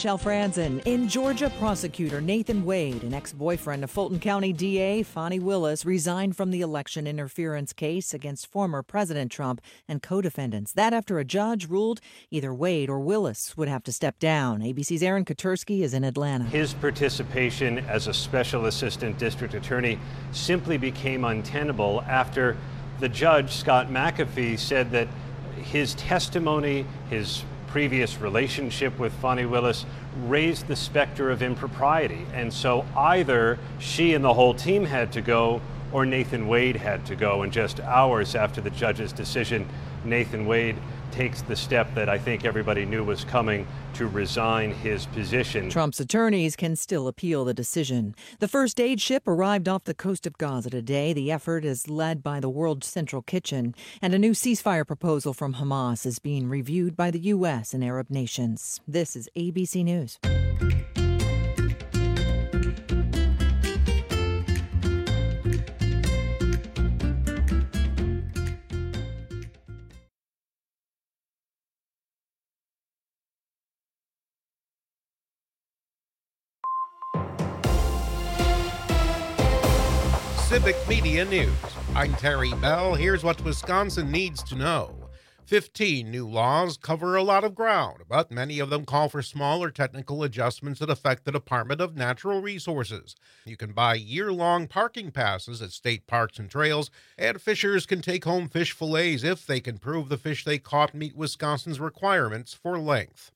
Michelle Franzen. In Georgia, prosecutor Nathan Wade, an ex-boyfriend of Fulton County DA Fani Willis, resigned from the election interference case against former President Trump and co-defendants. That after a judge ruled either Wade or Willis would have to step down. ABC's Aaron Katersky is in Atlanta. His participation as a special assistant district attorney simply became untenable after the judge, Scott McAfee, said that his testimony, his previous relationship with Fani Willis raised the specter of impropriety. And so either she and the whole team had to go or Nathan Wade had to go. And just hours after the judge's decision, Nathan Wade takes the step that I think everybody knew was coming to resign his position. Trump's attorneys can still appeal the decision. The first aid ship arrived off the coast of Gaza today. The effort is led by the World Central Kitchen, and a new ceasefire proposal from Hamas is being reviewed by the U.S. and Arab nations. This is ABC News. Civic Media News. I'm Terry Bell. Here's what Wisconsin needs to know. 15 new laws cover a lot of ground, but many of them call for smaller technical adjustments that affect the Department of Natural Resources. You can buy year-long parking passes at state parks and trails, and fishers can take home fish fillets if they can prove the fish they caught meet Wisconsin's requirements for length.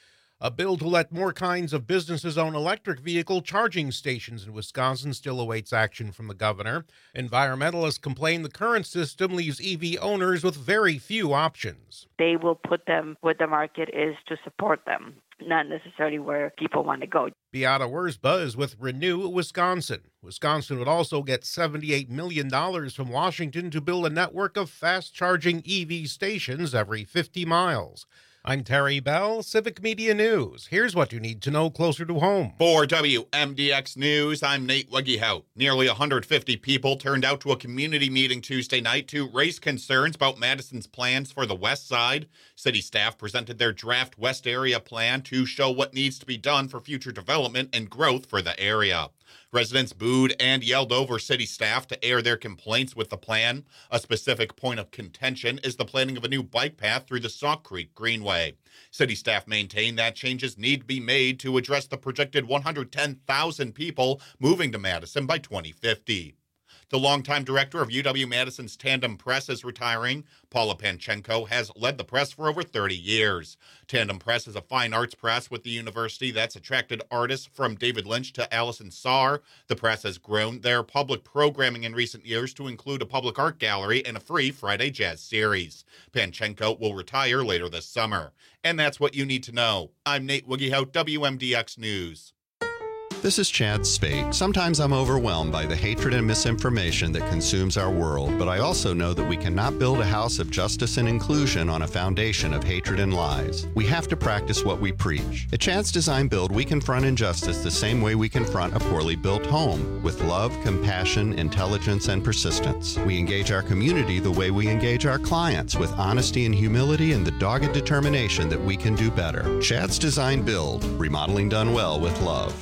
A bill to let more kinds of businesses own electric vehicle charging stations in Wisconsin still awaits action from the governor. Environmentalists complain the current system leaves EV owners with very few options. They will put them where the market is to support them, not necessarily where people want to go. Beata Wurzba is with Renew Wisconsin. Wisconsin would also get $78 million from Washington to build a network of fast-charging EV stations every 50 miles. I'm Terry Bell, Civic Media News. Here's what you need to know closer to home. For WMDX News, I'm Nate Weggehout. Nearly 150 people turned out to a community meeting Tuesday night to raise concerns about Madison's plans for the West Side. City staff presented their draft West Area plan to show what needs to be done for future development and growth for the area. Residents booed and yelled over city staff to air their complaints with the plan. A specific point of contention is the planning of a new bike path through the Sauk Creek Greenway. City staff maintain that changes need to be made to address the projected 110,000 people moving to Madison by 2050. The longtime director of UW-Madison's Tandem Press is retiring. Paula Panchenko has led the press for over 30 years. Tandem Press is a fine arts press with the university that's attracted artists from David Lynch to Allison Saar. The press has grown their public programming in recent years to include a public art gallery and a free Friday jazz series. Panchenko will retire later this summer. And that's what you need to know. I'm Nate Weggehout, WMDX News. This is Chad Spate. Sometimes I'm overwhelmed by the hatred and misinformation that consumes our world, but I also know that we cannot build a house of justice and inclusion on a foundation of hatred and lies. We have to practice what we preach. At Chad's Design Build, we confront injustice the same way we confront a poorly built home, with love, compassion, intelligence, and persistence. We engage our community the way we engage our clients, with honesty and humility and the dogged determination that we can do better. Chad's Design Build, remodeling done well with love.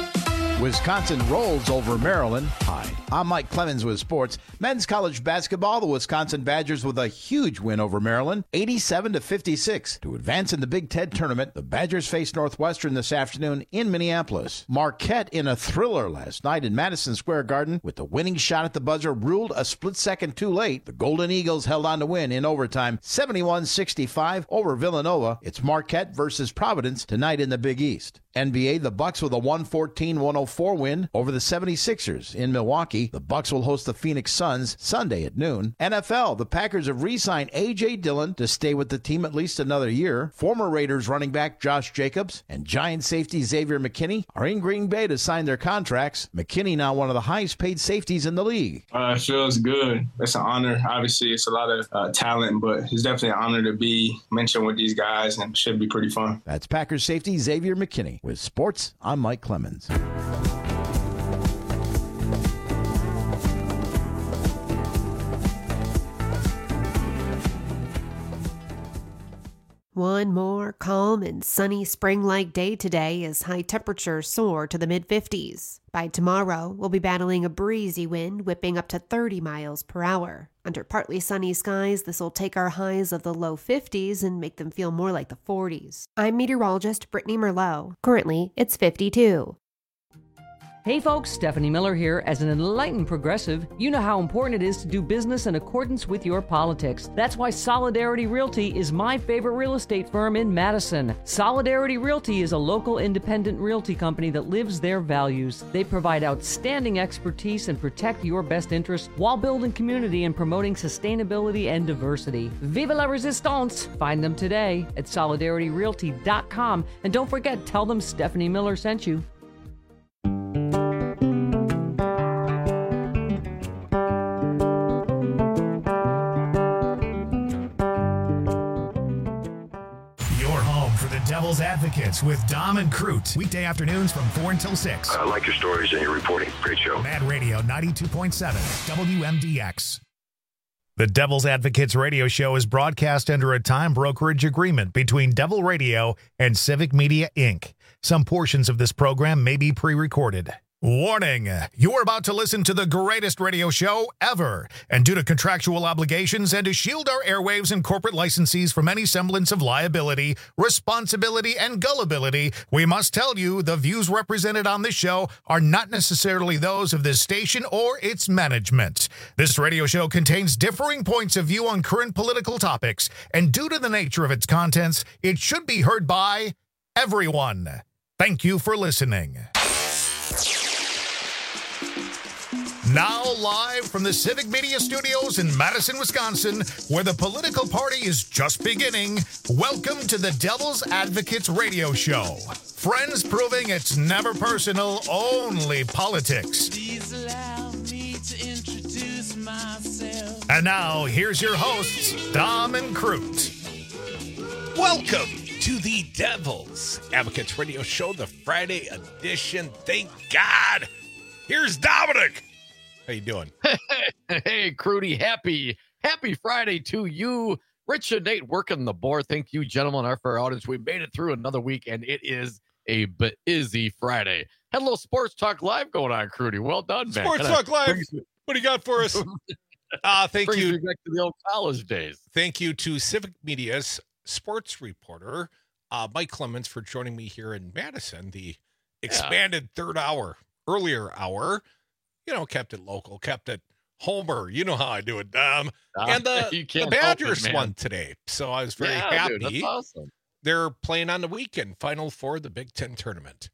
Wisconsin rolls over Maryland. Hi, I'm Mike Clemens with sports. Men's college basketball, the Wisconsin Badgers with a huge win over Maryland, 87-56. To advance in the Big Ten tournament, the Badgers face Northwestern this afternoon in Minneapolis. Marquette in a thriller last night in Madison Square Garden with the winning shot at the buzzer ruled a split second too late. The Golden Eagles held on to win in overtime, 71-65 over Villanova. It's Marquette versus Providence tonight in the Big East. NBA, the Bucks with a 114-104 win over the 76ers in Milwaukee. The Bucks will host the Phoenix Suns Sunday at noon. NFL, the Packers have re-signed A.J. Dillon to stay with the team at least another year. Former Raiders running back Josh Jacobs and Giant safety Xavier McKinney are in Green Bay to sign their contracts. McKinney now one of the highest paid safeties in the league. It feels good. It's an honor. Obviously, it's a lot of talent, but it's definitely an honor to be mentioned with these guys, and it should be pretty fun. That's Packers safety Xavier McKinney. With sports, I'm Mike Clemens. One more calm and sunny spring-like day today as high temperatures soar to the mid-50s. By tomorrow, we'll be battling a breezy wind whipping up to 30 miles per hour. Under partly sunny skies, this will take our highs of the low 50s and make them feel more like the 40s. I'm meteorologist Brittany Merlot. Currently, it's 52. Hey folks, Stephanie Miller here. As an enlightened progressive, you know how important it is to do business in accordance with your politics. That's why Solidarity Realty is my favorite real estate firm in Madison. Solidarity Realty is a local independent realty company that lives their values. They provide outstanding expertise and protect your best interests while building community and promoting sustainability and diversity. Vive la resistance! Find them today at solidarityrealty.com. And don't forget, tell them Stephanie Miller sent you. Devil's Advocates with Dom and Crute. Weekday afternoons from 4 until 6. I like your stories and your reporting. Great show. Mad Radio 92.7 WMDX. The Devil's Advocates radio show is broadcast under a time brokerage agreement between Devil Radio and Civic Media, Inc. Some portions of this program may be pre-recorded. Warning, you're about to listen to the greatest radio show ever. And due to contractual obligations and to shield our airwaves and corporate licensees from any semblance of liability, responsibility, and gullibility, we must tell you the views represented on this show are not necessarily those of this station or its management. This radio show contains differing points of view on current political topics, and due to the nature of its contents, it should be heard by everyone. Thank you for listening. Now live from the Civic Media Studios in Madison, Wisconsin, where the political party is just beginning, welcome to the Devil's Advocates radio show. Friends proving it's never personal, only politics. Please allow me to introduce myself. And now, here's your hosts, Dom and Crute. Welcome to the Devil's Advocates radio show, the Friday edition. Thank God. Here's Dominic. How you doing? Hey, Crudy, happy Friday to you. Rich and Nate working the board. Thank you, gentlemen, for our audience. We made it through another week, and it is a busy Friday. Had a little Sports Talk Live going on, Crudy. Well done, man. Sports Talk Live. What do you got for us? Thank you. Back to the old college days. Thank you to Civic Media's sports reporter, Mike Clemens, for joining me here in Madison, the expanded earlier hour. You know, kept it local, kept it Homer. You know how I do it, Dom. And the Badgers won today, so I was very happy. Dude, that's awesome. They're playing on the weekend, Final Four, the Big Ten tournament.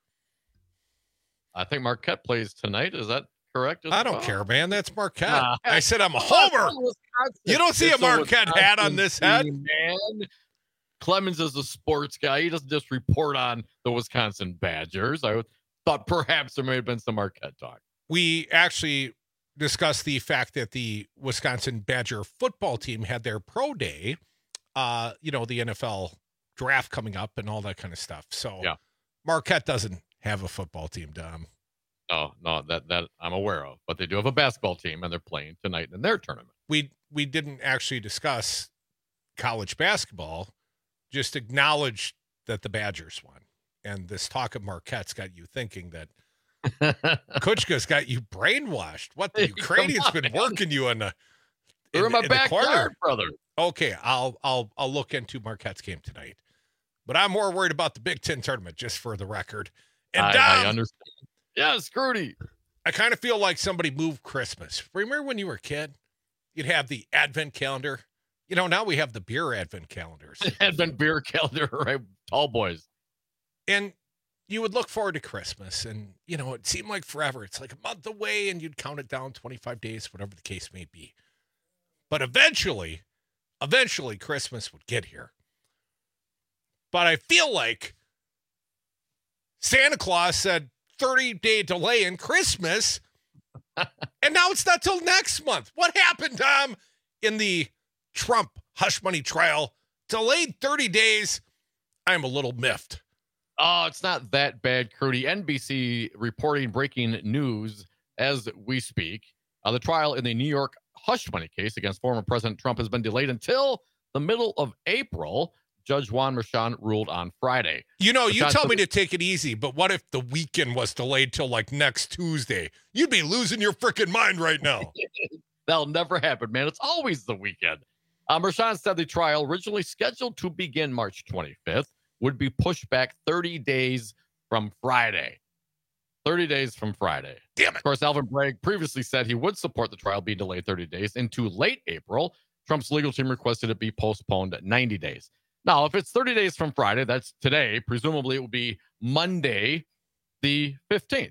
I think Marquette plays tonight. Is that correct? I don't care, man. That's Marquette. I said I'm a Homer. You don't see a Marquette hat on this head. Man. Clemens is a sports guy. He doesn't just report on the Wisconsin Badgers. I thought perhaps there may have been some Marquette talk. We actually discussed the fact that the Wisconsin Badger football team had their pro day, the NFL draft coming up and all that kind of stuff. So Marquette doesn't have a football team, Dom. No, that I'm aware of, but they do have a basketball team and they're playing tonight in their tournament. We didn't actually discuss college basketball, just acknowledge that the Badgers won. And this talk of Marquette's got you thinking that Kuchka's got you brainwashed. What, the Ukrainians been working you in the backyard, brother. Okay, I'll look into Marquette's game tonight, but I'm more worried about the Big Ten tournament, just for the record. And I understand. Yeah, Scrooty. I kind of feel like somebody moved Christmas. Remember when you were a kid, you'd have the Advent calendar. You know, now we have the beer Advent calendars. Advent beer calendar, right? Tall boys. And you would look forward to Christmas, and, it seemed like forever. It's like a month away, and you'd count it down 25 days, whatever the case may be. But eventually, Christmas would get here. But I feel like Santa Claus said 30-day delay in Christmas, and now it's not till next month. What happened, Tom, in the Trump hush money trial? Delayed 30 days. I'm a little miffed. Oh, it's not that bad, Crudy. NBC reporting breaking news as we speak. The trial in the New York hush money case against former President Trump has been delayed until the middle of April. Judge Juan Merchan ruled on Friday. You know, you Merchan tell took- me to take it easy, but what if the weekend was delayed till like next Tuesday? You'd be losing your freaking mind right now. That'll never happen, man. It's always the weekend. Merchan said the trial, originally scheduled to begin March 25th, would be pushed back 30 days from Friday. 30 days from Friday. Damn it. Of course, Alvin Bragg previously said he would support the trial being delayed 30 days into late April. Trump's legal team requested it be postponed 90 days. Now, if it's 30 days from Friday, that's today, presumably it will be Monday the 15th.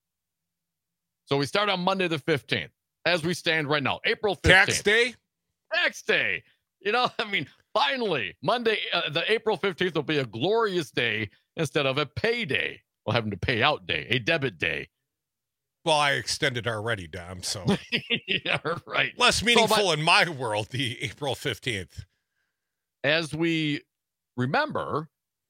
So we start on Monday the 15th, as we stand right now, April 15th. Tax day? Tax day. You know, I mean, finally, Monday, the April 15th will be a glorious day instead of a payday. We'll have them to pay out day, a debit day. Well, I extended already, Dom, so. Yeah, right. Less meaningful in my world, the April 15th. As we remember,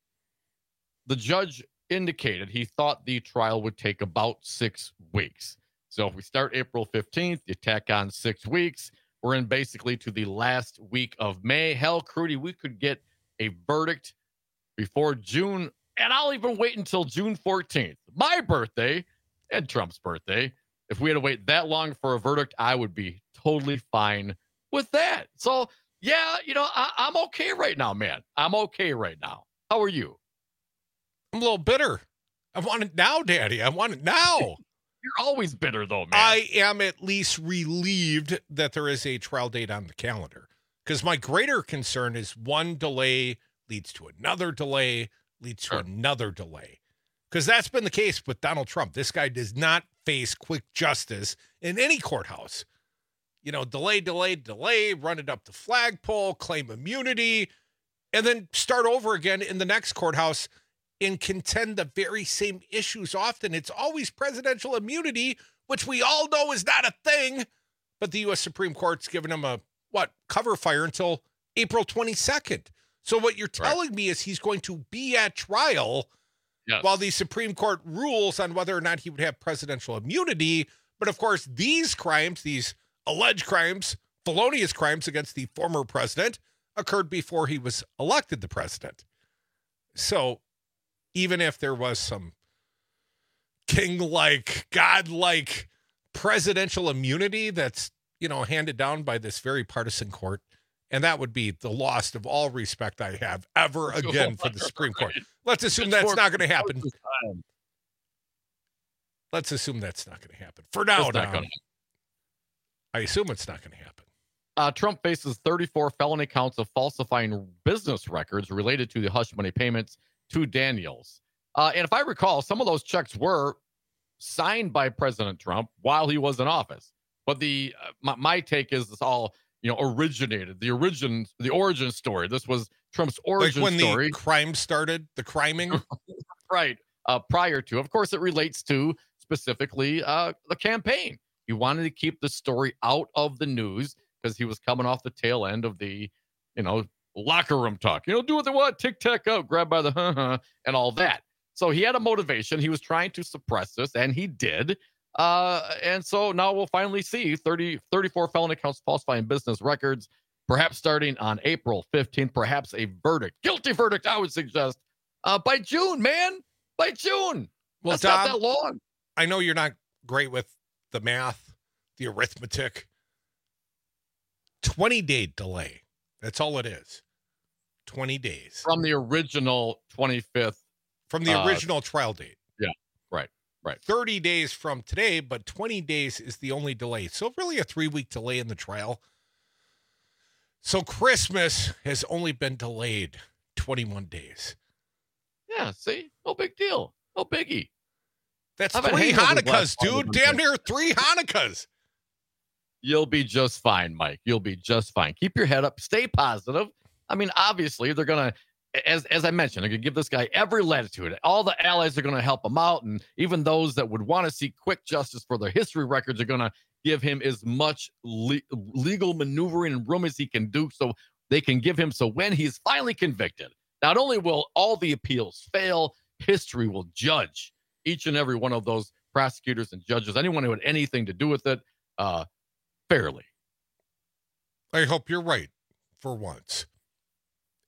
the judge indicated he thought the trial would take about 6 weeks. So if we start April 15th, you tack on 6 weeks, we're in basically to the last week of May. Hell, Crudy, we could get a verdict before June, and I'll even wait until June 14th, my birthday and Trump's birthday. If we had to wait that long for a verdict, I would be totally fine with that. So, yeah, you know, I'm okay right now, man. I'm okay right now. How are you? I'm a little bitter. I want it now, Daddy. I want it now. You're always bitter, though, man. I am at least relieved that there is a trial date on the calendar, because my greater concern is one delay leads to another delay, leads to another delay. Because that's been the case with Donald Trump. This guy does not face quick justice in any courthouse. You know, delay, run it up the flagpole, claim immunity, and then start over again in the next courthouse and contend the very same issues often. It's always presidential immunity, which we all know is not a thing, but the U.S. Supreme Court's given him a, cover fire until April 22nd. So what you're telling me is he's going to be at trial while the Supreme Court rules on whether or not he would have presidential immunity. But of course, these crimes, these alleged crimes, felonious crimes against the former president, occurred before he was elected the president. So even if there was some king-like, god-like presidential immunity that's, you know, handed down by this very partisan court, and that would be the loss of all respect I have ever again for the Supreme Court. Let's assume that's not going to happen. Let's assume that's not going to happen. For now, I assume it's not going to happen. Trump faces 34 felony counts of falsifying business records related to the hush money payments to Daniels. And if I recall, some of those checks were signed by President Trump while he was in office. But the my take is this all, you know, originated, the origin story. This was Trump's origin story. Like when the crime started, the criming? Right. Prior to, of course, it relates to specifically the campaign. He wanted to keep the story out of the news because he was coming off the tail end of the, you know, locker room talk. You know, do what they want, tic-tac out, grab by the and all that. So he had a motivation. He was trying to suppress this, and he did. And so now we'll finally see 34 felony counts falsifying business records, perhaps starting on April 15th, perhaps a verdict, guilty verdict, I would suggest, by June, man, by June. Well, that's Tom, not that long. I know you're not great with the math, the arithmetic. 20-day delay. That's all it is. 20 days. From the original 25th. From the original trial date. Yeah, right. 30 days from today, but 20 days is the only delay. So really a 3-week delay in the trial. So Christmas has only been delayed 21 days. Yeah, see? No big deal. No biggie. That's 3 Hanukkahs, dude. Damn near 3 Hanukkahs. You'll be just fine, Mike. You'll be just fine. Keep your head up. Stay positive. I mean, obviously, they're going to, as I mentioned, they're going to give this guy every latitude. All the allies are going to help him out. And even those that would want to see quick justice for their history records are going to give him as much legal maneuvering and room as he can do so they can give him. So when he's finally convicted, not only will all the appeals fail, history will judge each and every one of those prosecutors and judges, anyone who had anything to do with it, fairly. I hope you're right for once.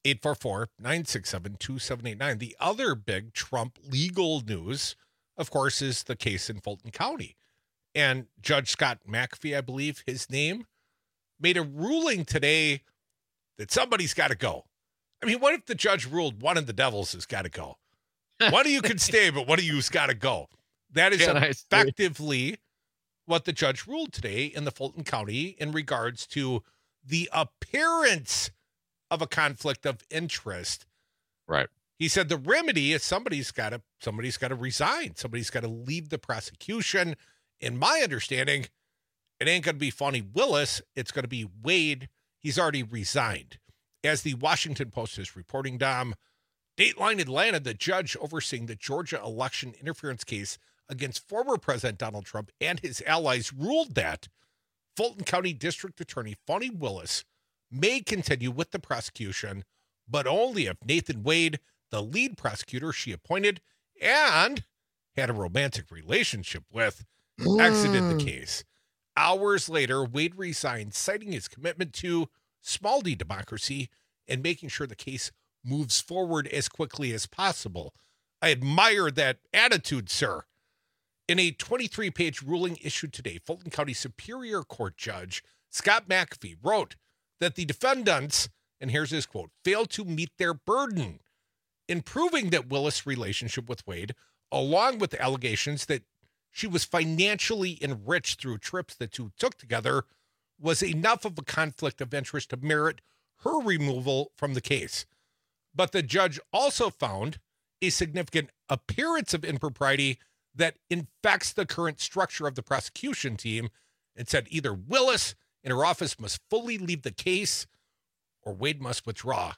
844-967-2789. The other big Trump legal news, of course, is the case in Fulton County. And Judge Scott McAfee, I believe his name, made a ruling today that somebody's got to go. I mean, what if the judge ruled one of the devils has got to go? One of you can stay, but one of you's got to go. That is effectively what the judge ruled today in the Fulton County in regards to the appearance of a conflict of interest. Right. He said the remedy is somebody's got to resign. Somebody's got to leave the prosecution. In my understanding, it ain't going to be Fani Willis. It's going to be Wade. He's already resigned. As the Washington Post is reporting, Dom, Dateline Atlanta, the judge overseeing the Georgia election interference case against former President Donald Trump and his allies, ruled that Fulton County District Attorney Fani Willis may continue with the prosecution, but only if Nathan Wade, the lead prosecutor she appointed and had a romantic relationship with, exited the case. Hours later, Wade resigned, citing his commitment to small d democracy and making sure the case moves forward as quickly as possible. I admire that attitude, sir. In a 23-page ruling issued today, Fulton County Superior Court Judge Scott McAfee wrote that the defendants, and here's his quote, failed to meet their burden in proving that Willis' relationship with Wade, along with the allegations that she was financially enriched through trips the two took together, was enough of a conflict of interest to merit her removal from the case. But the judge also found a significant appearance of impropriety that infects the current structure of the prosecution team and said either Willis and her office must fully leave the case or Wade must withdraw.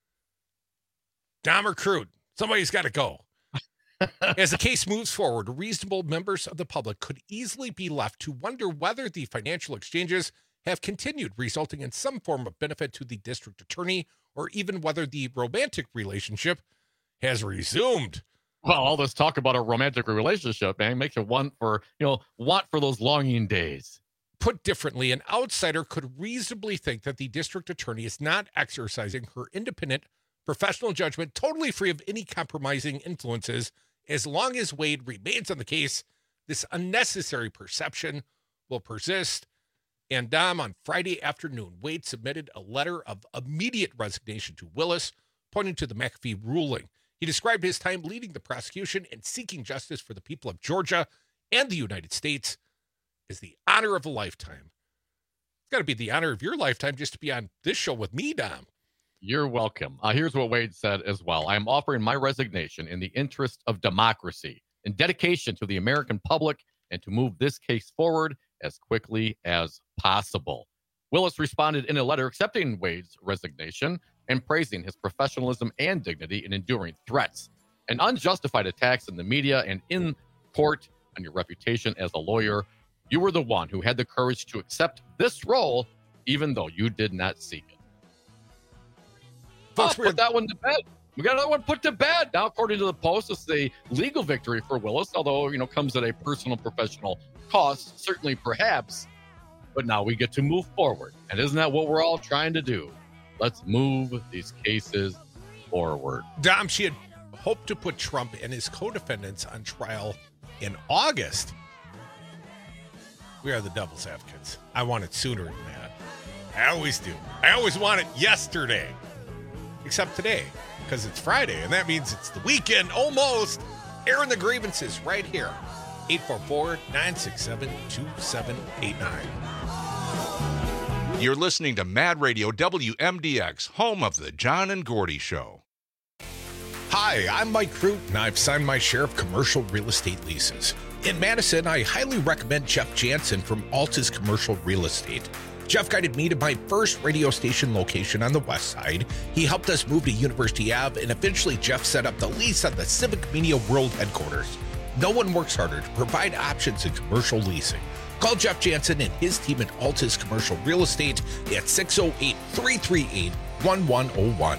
Dom or Crude, somebody's got to go. As the case moves forward, reasonable members of the public could easily be left to wonder whether the financial exchanges have continued, resulting in some form of benefit to the district attorney, or even whether the romantic relationship has resumed. Well, all this talk about a romantic relationship, man, makes you want for those longing days. Put differently, an outsider could reasonably think that the district attorney is not exercising her independent professional judgment, totally free of any compromising influences. As long as Wade remains on the case, this unnecessary perception will persist. And Dom, on Friday afternoon, Wade submitted a letter of immediate resignation to Willis, pointing to the McAfee ruling. He described his time leading the prosecution and seeking justice for the people of Georgia and the United States as the honor of a lifetime. It's got to be the honor of your lifetime just to be on this show with me, Dom. You're welcome. Here's what Wade said as well. I am offering my resignation in the interest of democracy and dedication to the American public and to move this case forward as quickly as possible. Willis responded in a letter accepting Wade's resignation and praising his professionalism and dignity in enduring threats and unjustified attacks in the media and in court on your reputation as a lawyer. You were the one who had the courage to accept this role, even though you did not seek it. Folks, put that one to bed. We got another one put to bed. Now, according to the Post, it's a legal victory for Willis, although, comes at a personal, professional cost, certainly perhaps. But now we get to move forward. And isn't that what we're all trying to do? Let's move these cases forward. Dom, she had hoped to put Trump and his co-defendants on trial in August. We are the devil's advocates. I want it sooner than that. I always do. I always want it yesterday. Except today, because it's Friday, and that means it's the weekend almost. Airing the grievances right here. 844-967-2789. You're listening to Mad Radio WMDX, home of the John and Gordy Show. Hi, I'm Mike Crute, and I've signed my share of commercial real estate leases. In Madison, I highly recommend Jeff Jansen from Altus Commercial Real Estate. Jeff guided me to my first radio station location on the west side. He helped us move to University Ave, and eventually Jeff set up the lease at the Civic Media World headquarters. No one works harder to provide options in commercial leasing. Call Jeff Jansen and his team at Altus Commercial Real Estate at 608-338-1101.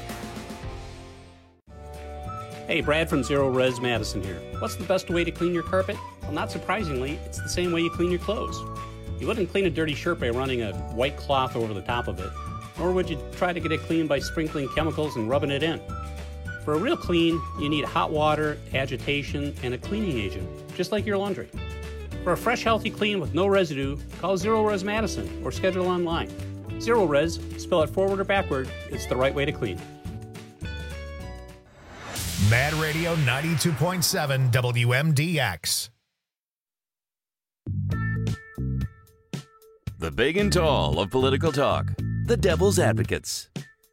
Hey, Brad from Zero Res Madison here. What's the best way to clean your carpet? Well, not surprisingly, it's the same way you clean your clothes. You wouldn't clean a dirty shirt by running a white cloth over the top of it. Or would you try to get it clean by sprinkling chemicals and rubbing it in? For a real clean, you need hot water, agitation, and a cleaning agent, just like your laundry. For a fresh, healthy clean with no residue, call Zero Res Madison or schedule online. Zero Res, spell it forward or backward, it's the right way to clean. Mad Radio 92.7 WMDX. The big and tall of political talk. The Devil's Advocates.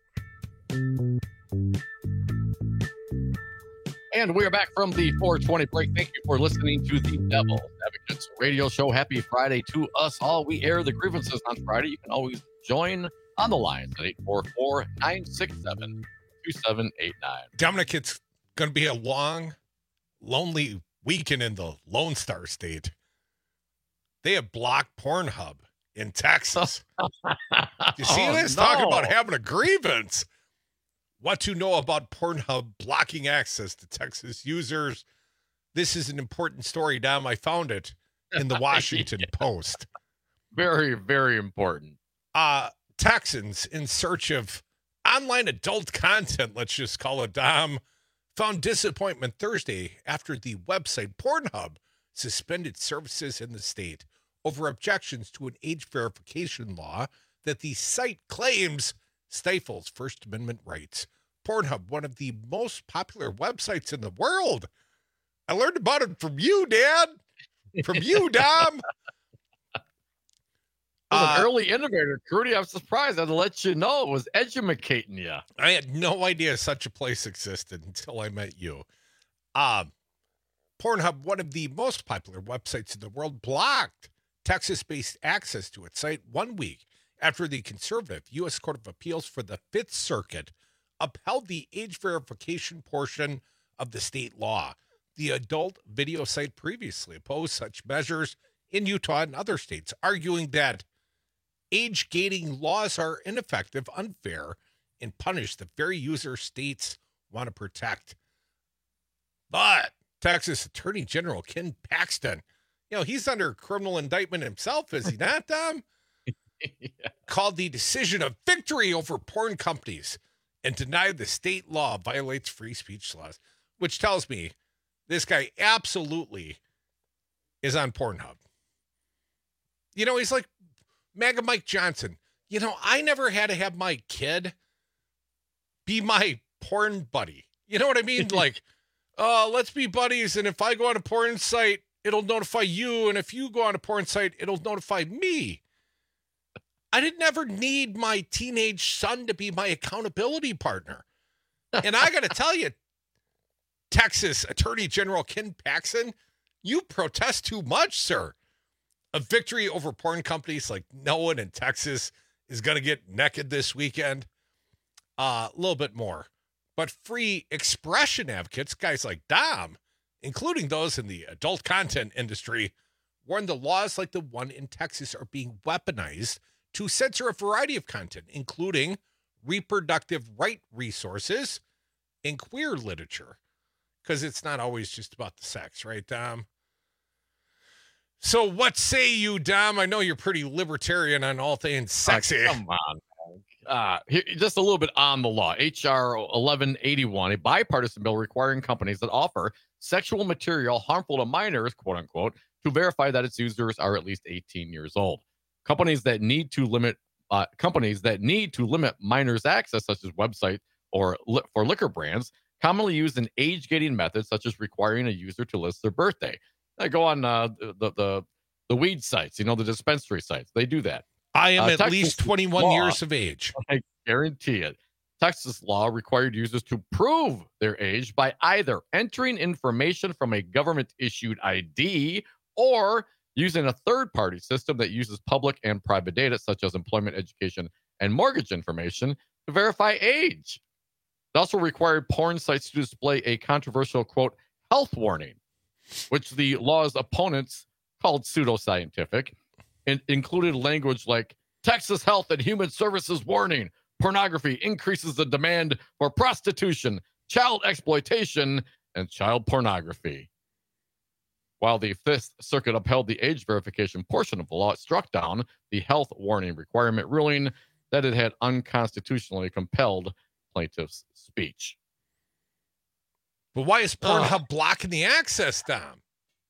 And we are back from the 420 break. Thank you for listening to the Devil's Advocates radio show. Happy Friday to us all. We air the grievances on Friday. You can always join on the lines at 844-967-2789. Dominic, it's going to be a long, lonely weekend in the Lone Star State. They have blocked Pornhub in Texas. You see this? No. Talking about having a grievance. What to know about Pornhub blocking access to Texas users. This is an important story, Dom. I found it in the Washington Post. Very, very important. Texans in search of online adult content, let's just call it, Dom, found disappointment Thursday after the website Pornhub suspended services in the state over objections to an age verification law that the site claims stifles First Amendment rights. Pornhub, one of the most popular websites in the world. I learned about it from you, Dad. From you, Dom. An early innovator, Crudy. I'm surprised. I'd let you know it was edumacating you. I had no idea such a place existed until I met you. Pornhub, one of the most popular websites in the world, blocked Texas-based access to its site 1 week after the conservative U.S. Court of Appeals for the Fifth Circuit upheld the age verification portion of the state law. The adult video site previously opposed such measures in Utah and other states, arguing that age-gating laws are ineffective, unfair, and punish the very user states want to protect. But Texas Attorney General Ken Paxton, he's under criminal indictment himself, is he not, Tom? Yeah. Called the decision a victory over porn companies and denied the state law violates free speech laws, which tells me this guy absolutely is on Pornhub. He's like MAGA Mike Johnson. I never had to have my kid be my porn buddy. You know what I mean? Like, let's be buddies, and if I go on a porn site, it'll notify you, and if you go on a porn site, it'll notify me. I didn't ever need my teenage son to be my accountability partner. And I got to tell you, Texas Attorney General Ken Paxton, you protest too much, sir. A victory over porn companies like no one in Texas is going to get naked this weekend. A little bit more. But free expression advocates, guys like Dom, including those in the adult content industry, warn the laws like the one in Texas are being weaponized to censor a variety of content, including reproductive right resources and queer literature. Because it's not always just about the sex, right, Dom? So what say you, Dom? I know you're pretty libertarian on all things sexy. Come on. Just a little bit on the law. H.R. 1181, a bipartisan bill requiring companies that offer sexual material harmful to minors, quote unquote, to verify that its users are at least 18 years old. Companies that need to limit minors' access, such as websites or for liquor brands, commonly use an age-gating method, such as requiring a user to list their birthday. They go on the weed sites, the dispensary sites. They do that. I am at least 21 years of age. I guarantee it. Texas law required users to prove their age by either entering information from a government-issued ID or using a third-party system that uses public and private data, such as employment, education, and mortgage information, to verify age. It also required porn sites to display a controversial, quote, health warning, which the law's opponents called pseudoscientific, and included language like Texas Health and Human Services warning, pornography increases the demand for prostitution, child exploitation, and child pornography. While the Fifth Circuit upheld the age verification portion of the law, it struck down the health warning requirement, ruling that it had unconstitutionally compelled plaintiff's speech. But why is Pornhub blocking the access, Dom?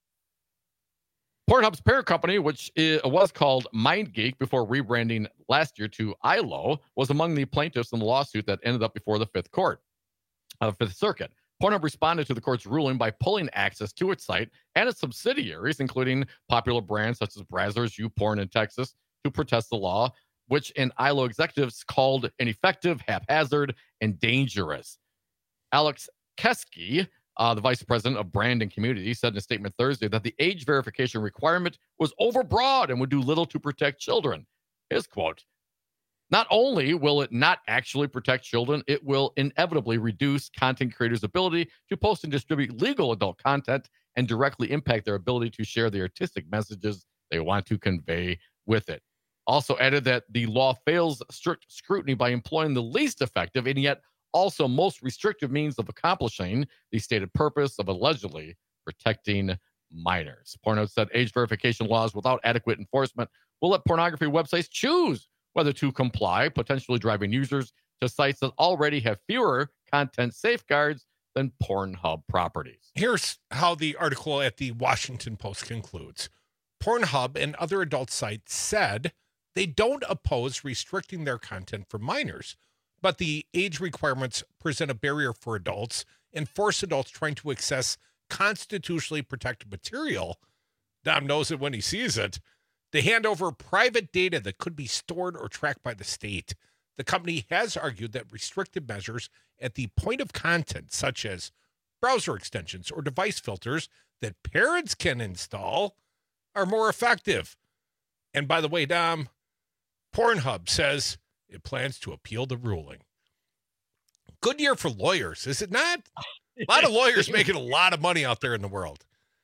Pornhub's parent company, which was called MindGeek before rebranding last year to ILO, was among the plaintiffs in the lawsuit that ended up before the Fifth Circuit. Pornhub responded to the court's ruling by pulling access to its site and its subsidiaries, including popular brands such as Brazzers, YouPorn in Texas, to protest the law, which an ILO executives called ineffective, haphazard, and dangerous. Alex Kesky, the vice president of brand and community, said in a statement Thursday that the age verification requirement was overbroad and would do little to protect children. His quote, "Not only will it not actually protect children, it will inevitably reduce content creators' ability to post and distribute legal adult content and directly impact their ability to share the artistic messages they want to convey with it." Also added that the law fails strict scrutiny by employing the least effective and yet also most restrictive means of accomplishing the stated purpose of allegedly protecting minors. Pornhub said age verification laws without adequate enforcement will let pornography websites choose whether to comply, potentially driving users to sites that already have fewer content safeguards than Pornhub properties. Here's how the article at the Washington Post concludes. Pornhub and other adult sites said they don't oppose restricting their content for minors, but the age requirements present a barrier for adults and force adults trying to access constitutionally protected material. Dom knows it when he sees it. They hand over private data that could be stored or tracked by the state. The company has argued that restrictive measures at the point of content, such as browser extensions or device filters that parents can install, are more effective. And by the way, Dom, Pornhub says it plans to appeal the ruling. Good year for lawyers, is it not? A lot of lawyers making a lot of money out there in the world.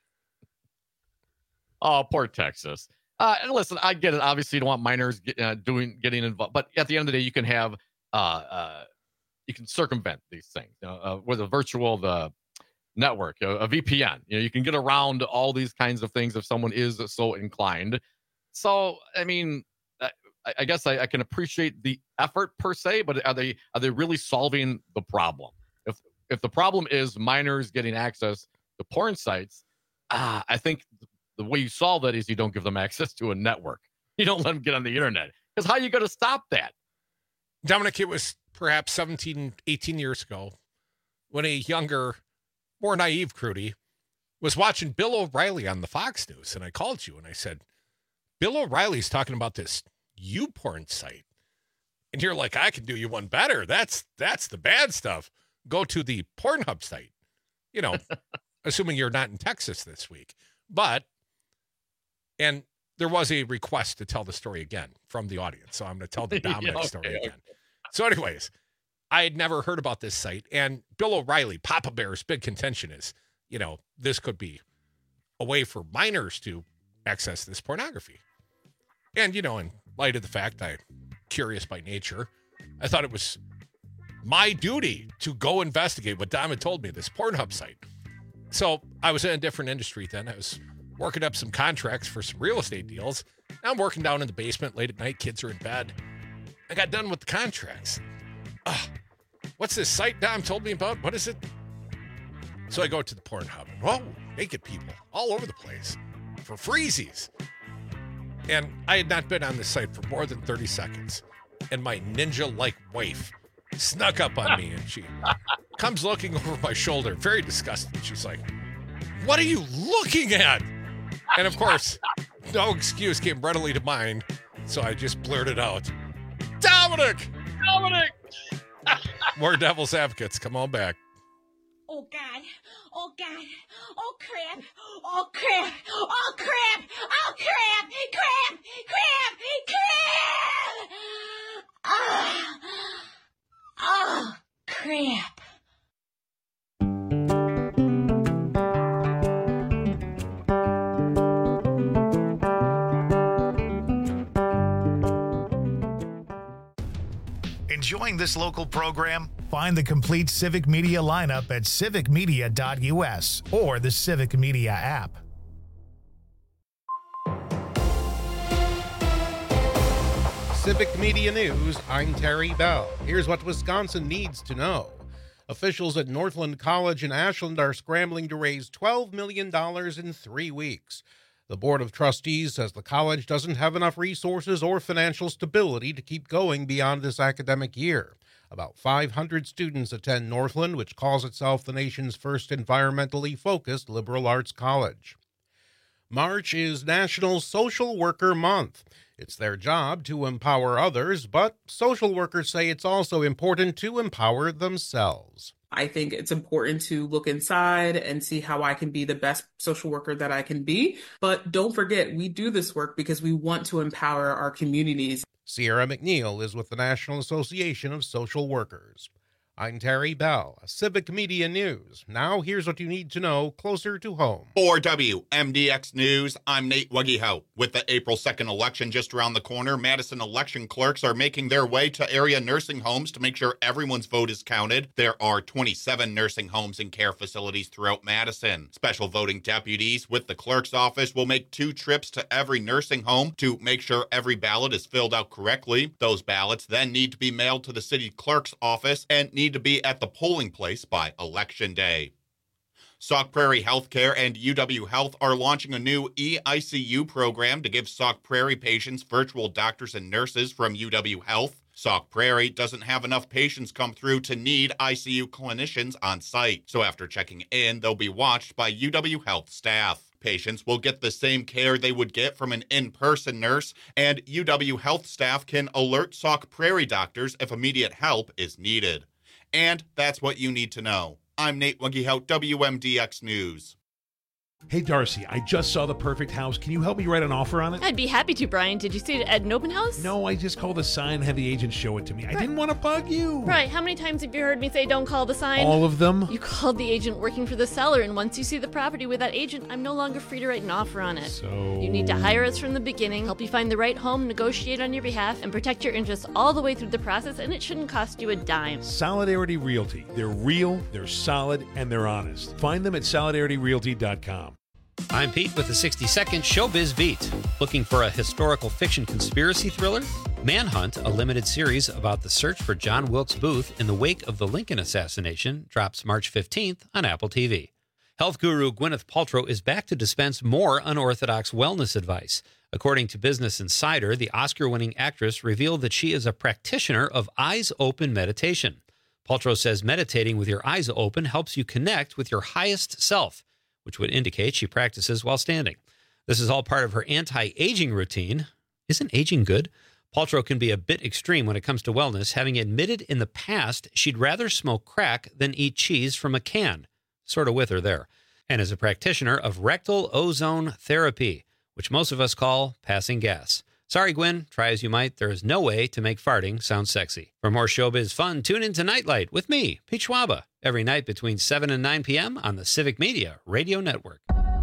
Oh, poor Texas. And listen, I get it. Obviously, you don't want minors getting involved, but at the end of the day, you can have you can circumvent these things with the network, a VPN. You can get around all these kinds of things if someone is so inclined. So, I mean, I guess I can appreciate the effort per se, but are they really solving the problem? If the problem is minors getting access to porn sites, I think the way you solve that is you don't give them access to a network. You don't let them get on the internet. Because how are you going to stop that? Dominic, it was perhaps 17, 18 years ago when a younger, more naive Crudy was watching Bill O'Reilly on the Fox News. And I called you and I said, Bill O'Reilly's talking about this YouPorn site. And you're like, I can do you one better. That's the bad stuff. Go to the Pornhub site, assuming you're not in Texas this week. And there was a request to tell the story again from the audience. So I'm going to tell the Dominic story again. So anyways, I had never heard about this site. And Bill O'Reilly, Papa Bear's big contention is, this could be a way for minors to access this pornography. And, in light of the fact I'm curious by nature, I thought it was my duty to go investigate what Dom had told me, this Pornhub site. So I was in a different industry then. I was working up some contracts for some real estate deals. Now I'm working down in the basement late at night. Kids are in bed. I got done with the contracts. What's this site Dom told me about? What is it? So I go to the Pornhub. And, whoa, naked people all over the place for freezies. And I had not been on this site for more than 30 seconds. And my ninja-like wife snuck up on me, and she comes looking over my shoulder, very disgusted. She's like, "What are you looking at?" And of course, no excuse came readily to mind, so I just blurted out, Dominic! More Devil's Advocates. Come on back. Oh, God. Oh, God. Oh, crap. Oh, crap. Oh, crap. Oh, crap. Crap. Crap. Crap. Oh, crap. Enjoying this local program? Find the complete Civic Media lineup at civicmedia.us or the Civic Media app. Civic Media News, I'm Terry Bell. Here's what Wisconsin needs to know. Officials at Northland College in Ashland are scrambling to raise $12 million in 3 weeks. The Board of Trustees says the college doesn't have enough resources or financial stability to keep going beyond this academic year. About 500 students attend Northland, which calls itself the nation's first environmentally focused liberal arts college. March is National Social Worker Month. It's their job to empower others, but social workers say it's also important to empower themselves. I think it's important to look inside and see how I can be the best social worker that I can be. But don't forget, we do this work because we want to empower our communities. Sierra McNeil is with the National Association of Social Workers. I'm Terry Bell, Civic Media News. Now here's what you need to know closer to home. For WMDX News, I'm Nate Wuggy-Hout. With the April 2nd election just around the corner, Madison election clerks are making their way to area nursing homes to make sure everyone's vote is counted. There are 27 nursing homes and care facilities throughout Madison. Special voting deputies with the clerk's office will make 2 trips to every nursing home to make sure every ballot is filled out correctly. Those ballots then need to be mailed to the city clerk's office and need to be at the polling place by Election Day. Sauk Prairie Healthcare and UW Health are launching a new eICU program to give Sauk Prairie patients virtual doctors and nurses from UW Health. Sauk Prairie doesn't have enough patients come through to need ICU clinicians on site, so after checking in, they'll be watched by UW Health staff. Patients will get the same care they would get from an in-person nurse, and UW Health staff can alert Sauk Prairie doctors if immediate help is needed. And that's what you need to know. I'm Nate Wuggy-Hout, WMDX News. Hey, Darcy, I just saw the perfect house. Can you help me write an offer on it? I'd be happy to, Brian. Did you see it at an open house? No, I just called the sign and had the agent show it to me. I didn't want to bug you. Right. How many times have you heard me say don't call the sign? All of them. You called the agent working for the seller, and once you see the property with that agent, I'm no longer free to write an offer on it. So... You need to hire us from the beginning, help you find the right home, negotiate on your behalf, and protect your interests all the way through the process, and it shouldn't cost you a dime. Solidarity Realty. They're real, they're solid, and they're honest. Find them at solidarityrealty.com. I'm Pete with the 60-second Showbiz Beat. Looking for a historical fiction conspiracy thriller? Manhunt, a limited series about the search for John Wilkes Booth in the wake of the Lincoln assassination, drops March 15th on Apple TV. Health guru Gwyneth Paltrow is back to dispense more unorthodox wellness advice. According to Business Insider, the Oscar-winning actress revealed that she is a practitioner of eyes open meditation. Paltrow says meditating with your eyes open helps you connect with your highest self, which would indicate she practices while standing. This is all part of her anti-aging routine. Isn't aging good? Paltrow can be a bit extreme when it comes to wellness, having admitted in the past she'd rather smoke crack than eat cheese from a can. Sort of with her there. And is a practitioner of rectal ozone therapy, which most of us call passing gas. Sorry, Gwen, try as you might, there is no way to make farting sound sexy. For more showbiz fun, tune in to Nightlight with me, Pete Schwaba, every night between 7 and 9 p.m. on the Civic Media Radio Network.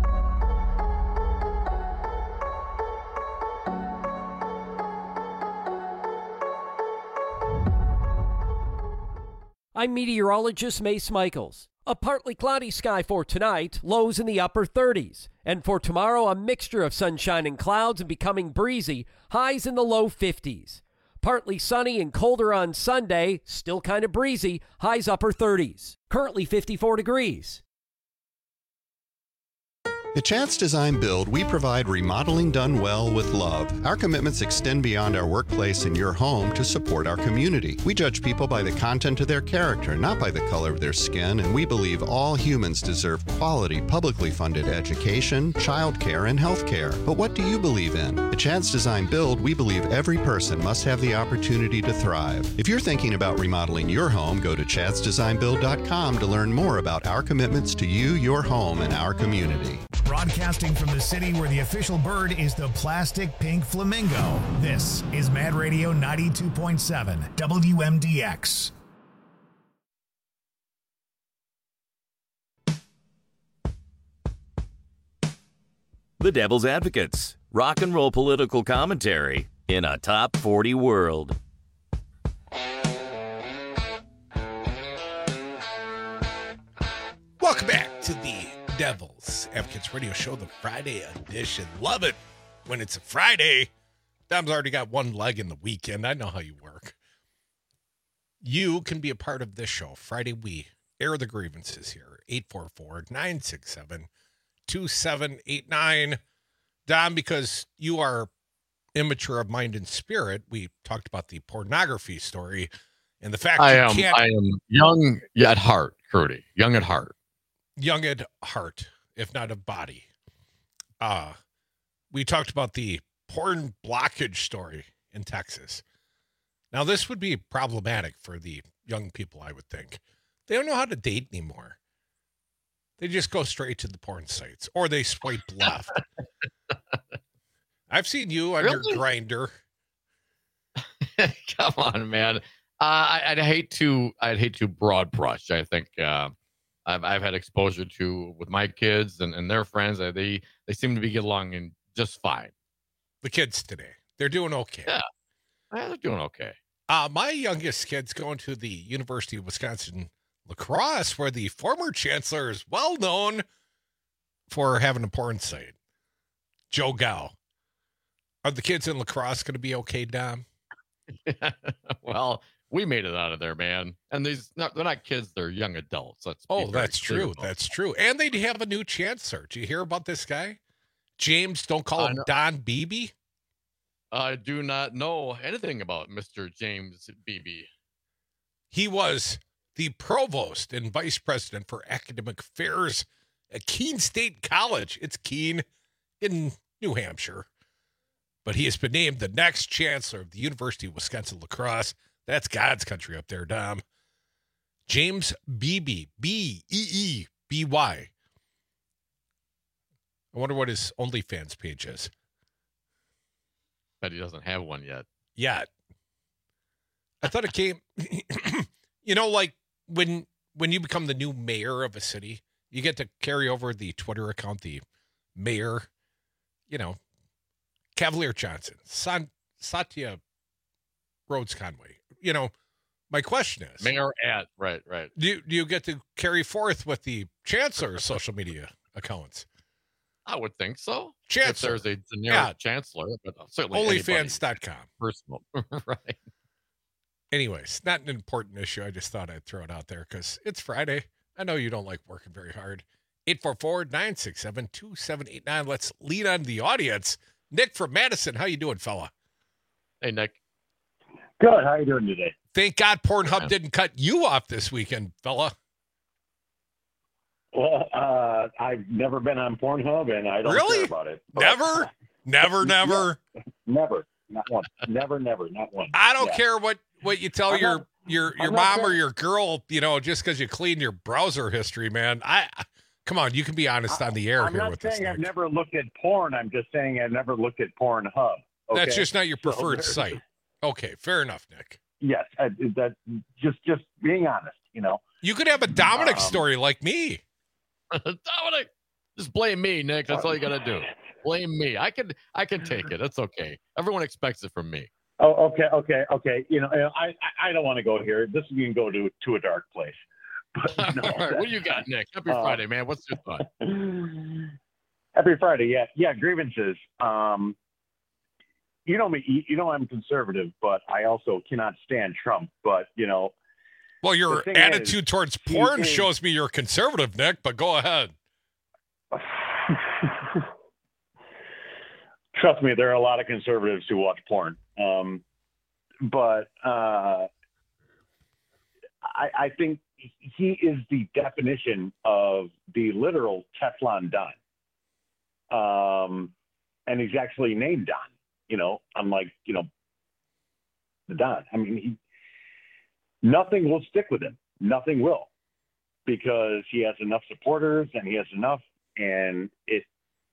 I'm meteorologist Mace Michaels. A partly cloudy sky for tonight, lows in the upper 30s. And for tomorrow, a mixture of sunshine and clouds and becoming breezy, highs in the low 50s. Partly sunny and colder on Sunday, still kind of breezy, highs upper 30s. Currently 54 degrees. At Chance Design Build, we provide remodeling done well with love. Our commitments extend beyond our workplace and your home to support our community. We judge people by the content of their character, not by the color of their skin, and we believe all humans deserve quality, publicly funded education, childcare, and health care. But what do you believe in? At Chance Design Build, we believe every person must have the opportunity to thrive. If you're thinking about remodeling your home, go to chancedesignbuild.com to learn more about our commitments to you, your home, and our community. Broadcasting from the city where the official bird is the plastic pink flamingo. This is Mad Radio 92.7 WMDX. The Devil's Advocates. Rock and roll political commentary in a top 40 world. Welcome back to the Devil's Advocates Radio Show, the Friday edition. Love it when it's a Friday. Dom's already got one leg in the weekend. I know how you work. You can be a part of this show. Friday, we air the grievances here. 844-967-2789. Dom, because you are immature of mind and spirit, we talked about the pornography story and the fact I am young at heart, Crudy. Young at heart. Young at heart, if not of body. We talked about the porn blockage story in Texas. Now, this would be problematic for the young people, I would think. They don't know how to date anymore. They just go straight to the porn sites, or they swipe left. I've seen you on your Grindr. Come on, man. I'd hate to broad brush. I think I've had exposure to with my kids and their friends. They seem to be getting along in just fine. The kids today, they're doing okay. Yeah, they're doing okay. My youngest kid's going to the University of Wisconsin La Crosse, where the former chancellor is well known for having a porn site. Joe Gow. Are the kids in La Crosse going to be okay, Dom? Well, we made it out of there, man. And they're not kids; they're young adults. That's true. That's true. And they have a new chancellor. Do you hear about this guy, James? Don't call him Don Beebe. I do not know anything about Mr. James Beebe. He was the provost and vice president for academic affairs at Keene State College. It's Keene in New Hampshire. But he has been named the next chancellor of the University of Wisconsin La Crosse. That's God's country up there, Dom. James Beebe, B-E-E-B-Y. I wonder what his OnlyFans page is. Bet he doesn't have one yet. I thought it came, like when you become the new mayor of a city, you get to carry over the Twitter account, the mayor, Cavalier Johnson, Satya Rhodes Conway. My question is, mayor at right. Do you get to carry forth with the chancellor's social media accounts? I would think so. Chancellor. If there's a generic chancellor, but certainly Onlyfans.com. Personal, right? Anyways, not an important issue. I just thought I'd throw it out there because it's Friday. I know you don't like working very hard. 844-967-2789. Let's lead on the audience. Nick from Madison. How you doing, fella? Hey, Nick. Good. How you doing today? Thank God Pornhub didn't cut you off this weekend, fella. Well, I've never been on Pornhub, and I don't care about it. Never? Never? Never, not once. Never, not once. I don't care what you tell your mom or your girl, just because you clean your browser history, man. Come on, you can be honest on the air here with this. I'm not saying I've never looked at porn. I'm just saying I've never looked at Pornhub. Okay? That's just not your preferred site. Okay, fair enough, Nick. Yes, that just being honest, You could have a Dominic story like me. Dominic, just blame me, Nick. That's all you got to do. Blame me. I can take it. That's okay. Everyone expects it from me. Oh, okay. I don't want to go here. This is going to go to a dark place. But all right, what do you got, Nick? Happy Friday, man. What's your thought? Happy Friday. Yeah. Grievances. You know me. I'm conservative, but I also cannot stand Trump. But Well, your attitude towards porn shows me you're conservative, Nick. But go ahead. Trust me, there are a lot of conservatives who watch porn. But I think he is the definition of the literal Teflon Don. And he's actually named Don, unlike, the Don. I mean, nothing will stick with him. Nothing will, because he has enough supporters and he has enough, and it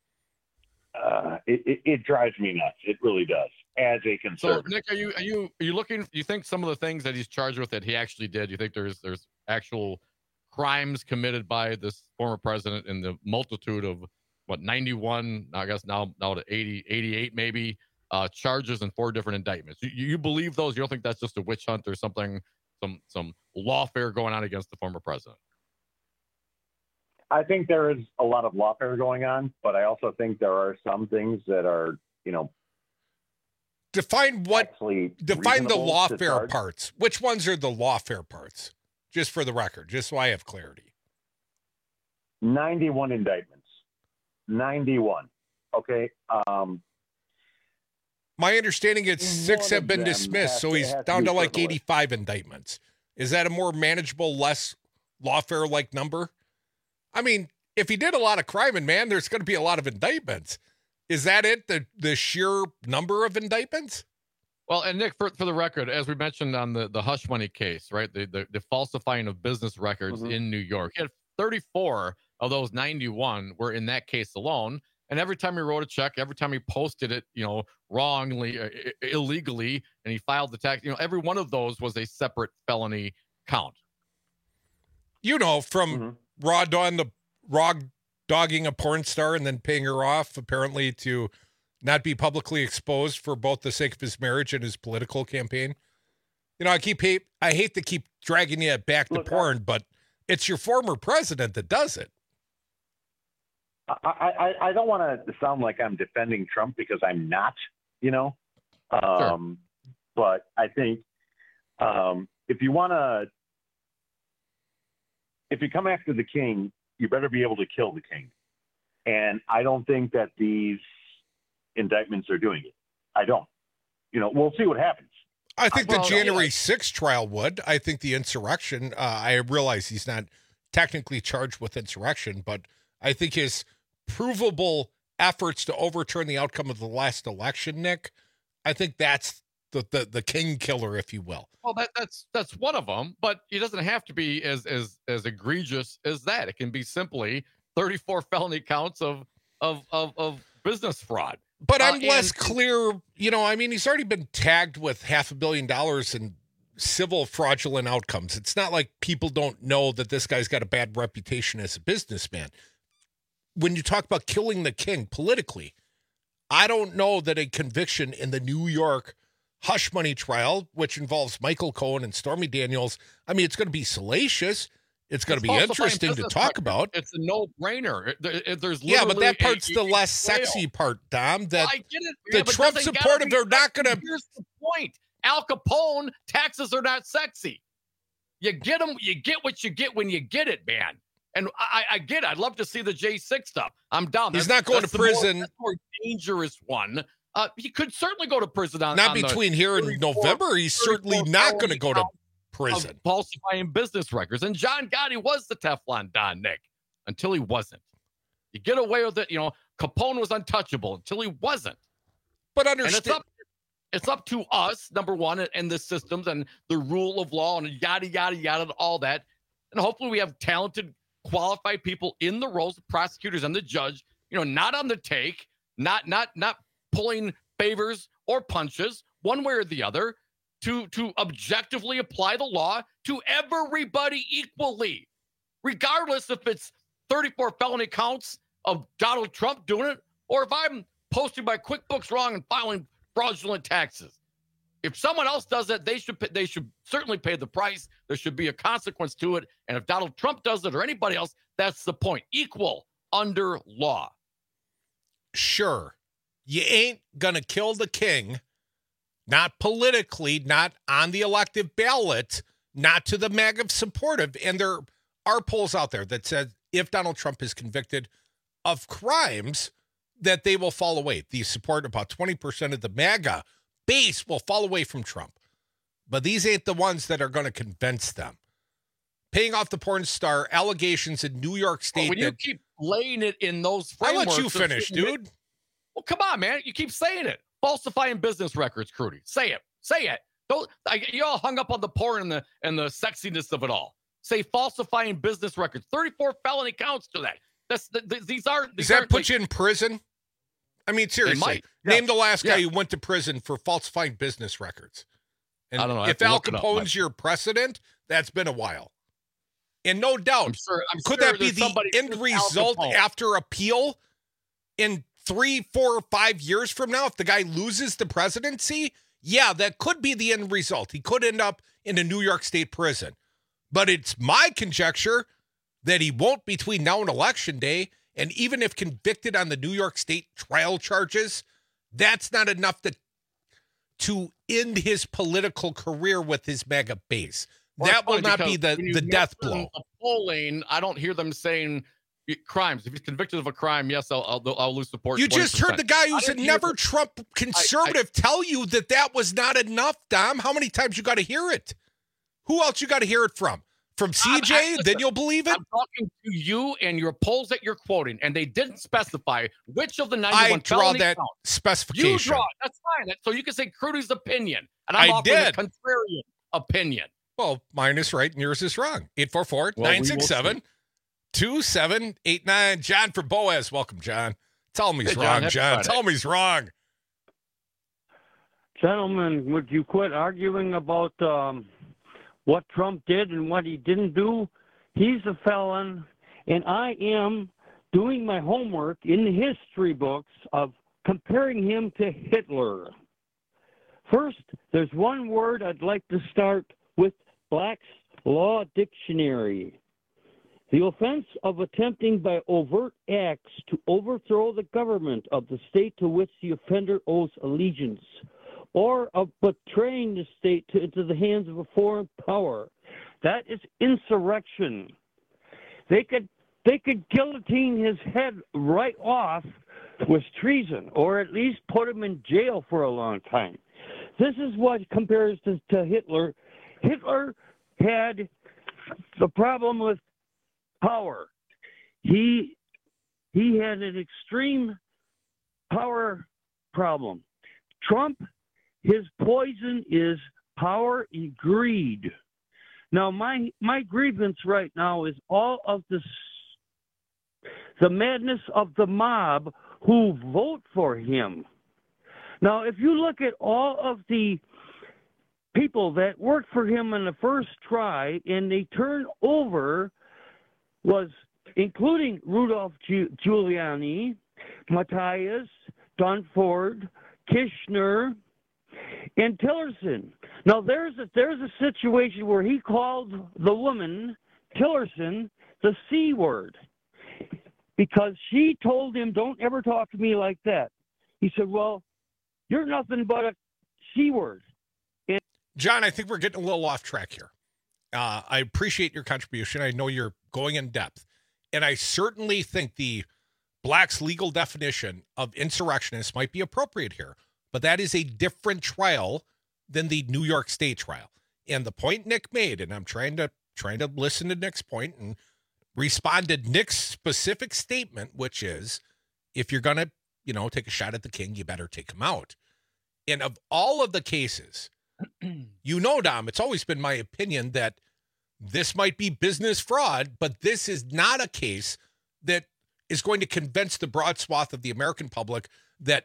drives me nuts. It really does. As a conservative. So, Nick, are you looking? You think some of the things that he's charged with that he actually did? You think there's actual crimes committed by this former president in the multitude of 91? I guess now to 88 maybe charges and 4 different indictments. You believe those? You don't think that's just a witch hunt or something? Some lawfare going on against the former president? I think there is a lot of lawfare going on, but I also think there are some things that are, Define the reasonable to lawfare charge. parts. Which ones are the lawfare parts? Just for the record, just so I have clarity. 91 indictments. 91. Okay. My understanding is 6 have been dismissed, so he's down to like 85 indictments. Is that a more manageable, less lawfare-like number? I mean, if he did a lot of crime, and man, there's going to be a lot of indictments. Is that it? The sheer number of indictments? Well, and Nick, for the record, as we mentioned on the hush money case, right, the falsifying of business records in New York, he had 34 of those 91 were in that case alone. And every time he wrote a check, every time he posted it, wrongly, illegally, and he filed the tax, every one of those was a separate felony count. From raw dogging a porn star and then paying her off, apparently to not be publicly exposed for both the sake of his marriage and his political campaign. I hate to keep dragging you back to porn, but it's your former president that does it. I don't want to sound like I'm defending Trump because I'm not, Sure. But I think if you come after the king, you better be able to kill the king. And I don't think that these indictments are doing it. I don't. We'll see what happens. I think the January 6th trial would. I think the insurrection, I realize he's not technically charged with insurrection, but I think his provable efforts to overturn the outcome of the last election, Nick, I think that's the king killer, if you will. Well, that's one of them, but it doesn't have to be as egregious as that. It can be simply 34 felony counts of business fraud. But I'm less clear, he's already been tagged with $500 million in civil fraudulent outcomes. It's not like people don't know that this guy's got a bad reputation as a businessman. When you talk about killing the king politically, I don't know that a conviction in the New York hush money trial, which involves Michael Cohen and Stormy Daniels, it's going to be salacious. It's going to be interesting to talk about. It's a no-brainer. There's but that part's the less sexy part, Dom. That I get it. The Trump supportive are not going to. Here's the point: Al Capone taxes are not sexy. You get them. You get what you get when you get it, man. And I get it. I'd love to see the J6 stuff. I'm down. He's not going to prison. That's the more dangerous one. He could certainly go to prison on between here and November. He's certainly not going to go to prison. Falsifying business records. And John Gotti was the Teflon Don, Nick, until he wasn't. You get away with it. Capone was untouchable until he wasn't. But understand. It's up to us, number one, and the systems and the rule of law and yada, yada, yada, all that. And hopefully we have talented, qualified people in the roles of prosecutors and the judge, not on the take, not pulling favors or punches one way or the other, to objectively apply the law to everybody equally, regardless if it's 34 felony counts of Donald Trump doing it, or if I'm posting my QuickBooks wrong and filing fraudulent taxes. If someone else does it, they should certainly pay the price. There should be a consequence to it. And if Donald Trump does it or anybody else, that's the point. Equal under law. Sure. You ain't going to kill the king. Not politically, not on the elective ballot, not to the MAGA supportive. And there are polls out there that said if Donald Trump is convicted of crimes, that they will fall away. The support, about 20% of the MAGA base will fall away from Trump. But these ain't the ones that are going to convince them. Paying off the porn star, allegations in New York State. When you keep laying it in those frameworks. I'll let you finish, dude. Well, come on, man. You keep saying it. Falsifying business records, Crudy. Say it. Say it. You all hung up on the porn and the sexiness of it all. Say falsifying business records. 34 felony counts to that. Does that put you in prison? I mean, seriously. Name the last guy who went to prison for falsifying business records. And I don't know. If Al Capone's your precedent, that's been a while. And no doubt, could that be the end result after appeal in 3, 4, 5 years from now, if the guy loses the presidency? Yeah, that could be the end result. He could end up in a New York State prison. But it's my conjecture that he won't between now and Election Day. And even if convicted on the New York State trial charges, that's not enough to to end his political career with his MAGA base. That will not be the death blow. The polling, I don't hear them saying crimes. If he's convicted of a crime, yes, I'll lose support. You just heard the guy who's a never Trump conservative tell you that was not enough, Dom. How many times you got to hear it? Who else you got to hear it from? From CJ? Then you'll believe it? I'm talking to you and your polls that you're quoting, and they didn't specify which of the 91 I draw that counts. specification. You draw it. That's fine. So you can say Crudy's opinion, and I'm offering a contrarian opinion. Well, mine is right and yours is wrong. 844-967-2789. John from Boaz. Welcome, John. Tell him he's wrong, John. Tell him he's wrong. Gentlemen, would you quit arguing about what Trump did and what he didn't do? He's a felon, and I am doing my homework in the history books of comparing him to Hitler. First, there's one word I'd like to start with Black's Law Dictionary. The offense of attempting by overt acts to overthrow the government of the state to which the offender owes allegiance, or of betraying the state into the hands of a foreign power. That is insurrection. They could guillotine his head right off with treason, or at least put him in jail for a long time. This is what compares to Hitler. Hitler had the problem with power. He had an extreme power problem. Trump, his poison is power and greed. Now, my grievance right now is all of the madness of the mob who vote for him. Now, if you look at all of the people that worked for him in the first try and they turned over, was including Rudolph Giuliani, Matthias, Dunford, Kishner, and Tillerson. Now, there's a situation where he called the woman, Tillerson, the C word, because she told him, "Don't ever talk to me like that." He said, "Well, you're nothing but a C word." And John, I think we're getting a little off track here. I appreciate your contribution. I know you're going in depth. And I certainly think the Black's legal definition of insurrectionist might be appropriate here. But that is a different trial than the New York State trial. And the point Nick made, and I'm trying to listen to Nick's point and respond to Nick's specific statement, which is, if you're going to, take a shot at the king, you better take him out. And of all of the cases, Dom, it's always been my opinion that this might be business fraud, but this is not a case that is going to convince the broad swath of the American public that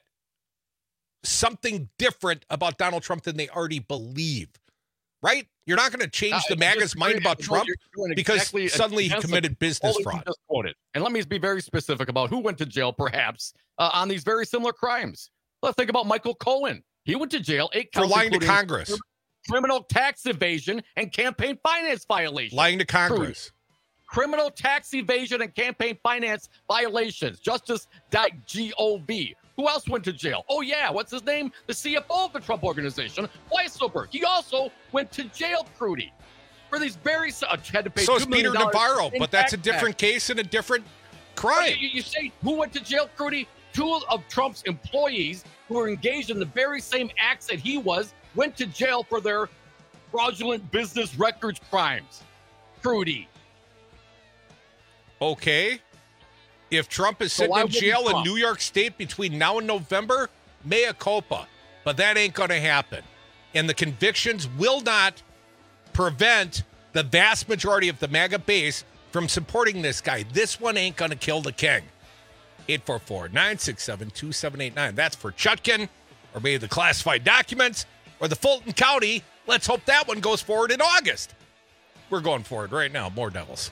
something different about Donald Trump than they already believe, right? You're not going to change the MAGA's mind about Trump because suddenly he committed business fraud. And let me be very specific about who went to jail, perhaps, on these very similar crimes. Let's think about Michael Cohen. He went to jail 8 counts for lying to Congress, criminal tax evasion and campaign finance violations. Lying to Congress. Criminal tax evasion and campaign finance violations. Justice.gov. Who else went to jail? Oh, yeah. What's his name? The CFO of the Trump Organization, Weisselberg. He also went to jail, Crudy, for these very had to pay. So is Peter Navarro, but that's a different case and a different crime. You say who went to jail, Crudy? 2 of Trump's employees who were engaged in the very same acts that he went to jail for their fraudulent business records crimes. Crudy. Okay. If Trump is sitting in jail in New York State between now and November, mea culpa. But that ain't going to happen. And the convictions will not prevent the vast majority of the MAGA base from supporting this guy. This one ain't going to kill the king. 844-967-2789. That's for Chutkin, or maybe the classified documents, or the Fulton County. Let's hope that one goes forward in August. We're going forward right now. More Devils.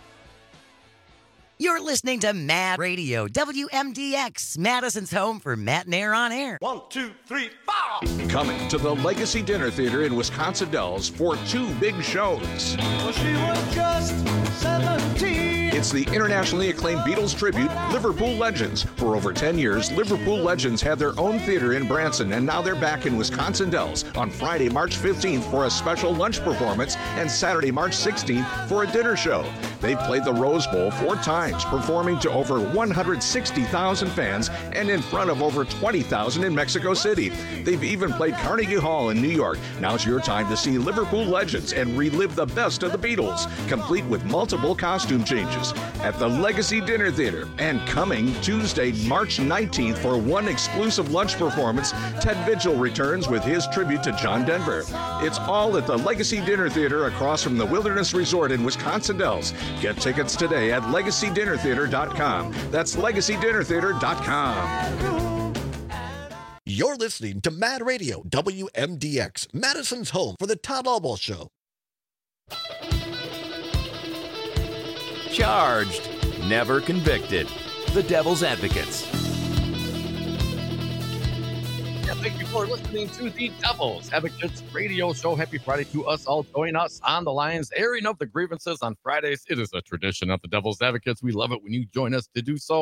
You're listening to Mad Radio, WMDX, Madison's home for Matt and Air on Air. 1, 2, 3, 4. Coming to the Legacy Dinner Theater in Wisconsin Dells for 2 big shows. Well, she was just 17. It's the internationally acclaimed Beatles tribute, Liverpool Legends. For over 10 years, Liverpool Legends had their own theater in Branson, and now they're back in Wisconsin Dells on Friday, March 15th for a special lunch performance and Saturday, March 16th for a dinner show. They've played the Rose Bowl 4 times, performing to over 160,000 fans and in front of over 20,000 in Mexico City. They've even played Carnegie Hall in New York. Now's your time to see Liverpool Legends and relive the best of the Beatles, complete with multiple costume changes at the Legacy Dinner Theater. And coming Tuesday, March 19th for one exclusive lunch performance, Ted Vigil returns with his tribute to John Denver. It's all at the Legacy Dinner Theater across from the Wilderness Resort in Wisconsin Dells. Get tickets today at LegacyDinnerTheater.com. That's LegacyDinnerTheater.com. You're listening to Mad Radio, WMDX, Madison's home for the Todd Albaugh Show. Charged, never convicted. The Devil's Advocates. Yeah, thank you for listening to the Devil's Advocates Radio Show. Happy Friday to us all. Join us on the lines, airing of the grievances on Fridays. It is a tradition of the Devil's Advocates. We love it when you join us to do so.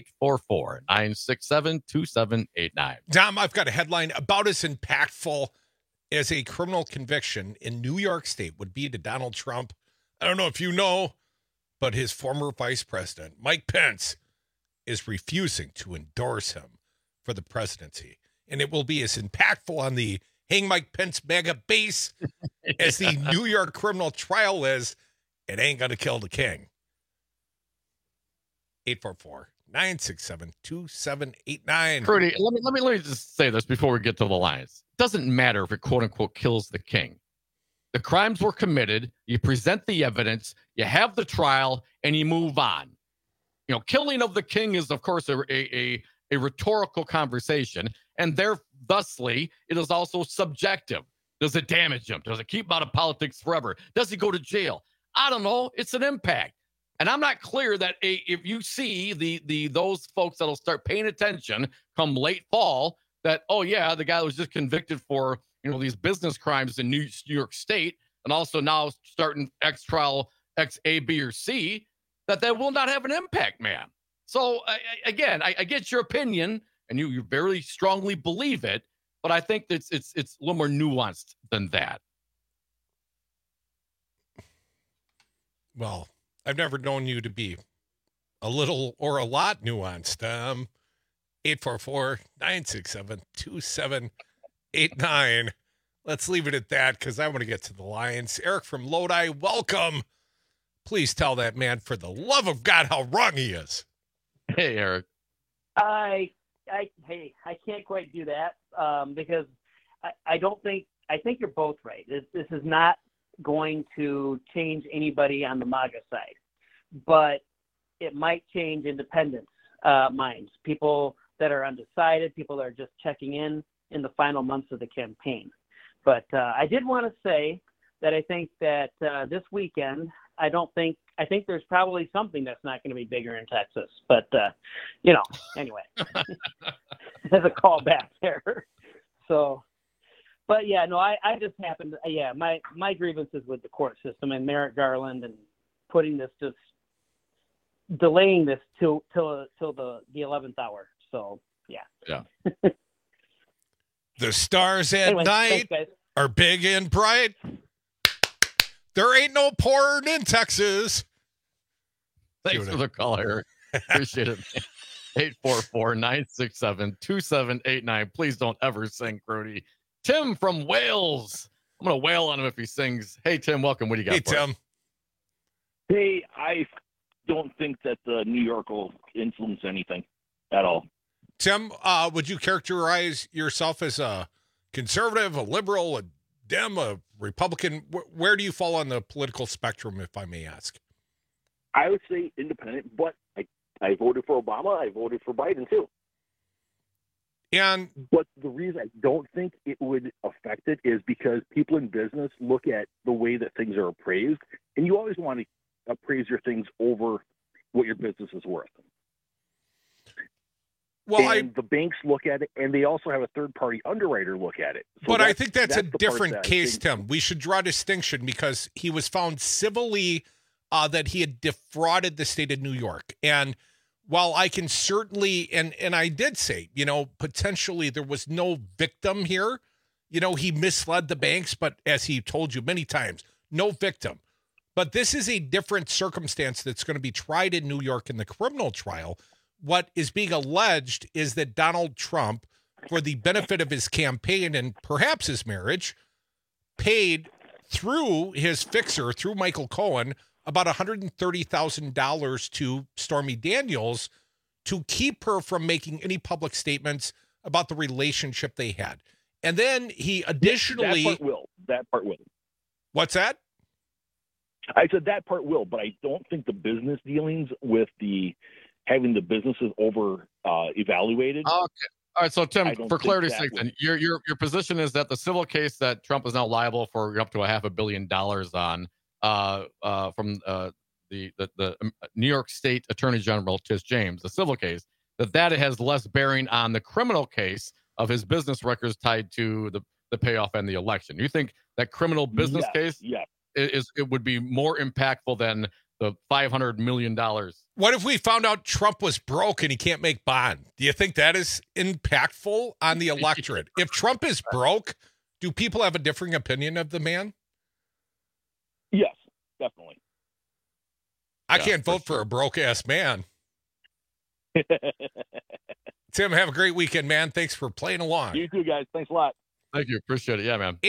844-967-2789. Dom, I've got a headline about as impactful as a criminal conviction in New York State would be to Donald Trump. I don't know if you know, but his former vice president, Mike Pence, is refusing to endorse him for the presidency. And it will be as impactful on the Hang Mike Pence mega base as the New York criminal trial is. It ain't going to kill the king. 844-967-2789. Rudy, let me just say this before we get to the lines. It doesn't matter if it quote unquote kills the king. The crimes were committed. You present the evidence, you have the trial, and you move on. You know, killing of the king is, of course, a rhetorical conversation, and thusly, it is also subjective. Does it damage him? Does it keep him out of politics forever? Does he go to jail? I don't know. It's an impact. And I'm not clear that if you see those folks that'll start paying attention come late fall, that, oh yeah, the guy was just convicted for, you know, these business crimes in New York State, and also now starting X trial X, A, B, or C, that will not have an impact, man. So I get your opinion, and you very strongly believe it, but I think it's a little more nuanced than that. Well, I've never known you to be a little or a lot nuanced. 844-967-2789. Let's leave it at that because I want to get to the Lions. Eric from Lodi, welcome. Please tell that man, for the love of God, how wrong he is. Hey, Eric. I can't quite do that because I think you're both right. This is not going to change anybody on the MAGA side, but it might change independent minds, people that are undecided, people that are just checking in the final months of the campaign. But I did want to say that I think that this weekend, I think there's probably something that's not going to be bigger in Texas, but anyway, as a callback there. So, but yeah, no, I just happened. Yeah, my grievances with the court system and Merrick Garland and putting this, just delaying this till the 11th hour. So yeah. The stars at night are big and bright. There ain't no porn in Texas. Thanks for the call, Eric. Appreciate it. 844-967-2789. Please don't ever sing, Crudy. Tim from Wales. I'm going to wail on him if he sings. Hey, Tim, welcome. What do you got? Hey, Tim. Hey, I don't think that New York will influence anything at all. Tim, would you characterize yourself as a conservative, a liberal, a Dem, a Republican? Where do you fall on the political spectrum, if I may ask? I would say independent, but I voted for Obama. I voted for Biden, too. But the reason I don't think it would affect it is because people in business look at the way that things are appraised, and you always want to appraise your things over what your business is worth. Well, the banks look at it, and they also have a third-party underwriter look at it. So but I think that's a different case, Tim. We should draw distinction because he was found civilly that he had defrauded the state of New York. And while I can certainly, and I did say, potentially there was no victim here. He misled the banks, but as he told you many times, no victim. But this is a different circumstance that's going to be tried in New York in the criminal trial. What is being alleged is that Donald Trump, for the benefit of his campaign and perhaps his marriage, paid through his fixer, through Michael Cohen, about $130,000 to Stormy Daniels to keep her from making any public statements about the relationship they had. And then he additionally... That part will. What's that? I said that part will, but I don't think the business dealings with having the businesses over evaluated. Okay. All right. So Tim, for clarity's sake, then your position is that the civil case that Trump is now liable for up to $500 million on from the New York State Attorney General Tish James, the civil case, that it has less bearing on the criminal case of his business records tied to the payoff and the election. You think that criminal business case it would be more impactful than the $500 million? What if we found out Trump was broke and he can't make bond? Do you think that is impactful on the electorate? If Trump is broke, do people have a differing opinion of the man? Yes, definitely. I can't vote for a broke-ass man. Tim, have a great weekend, man. Thanks for playing along. You too, guys. Thanks a lot. Thank you. Appreciate it. Yeah, man.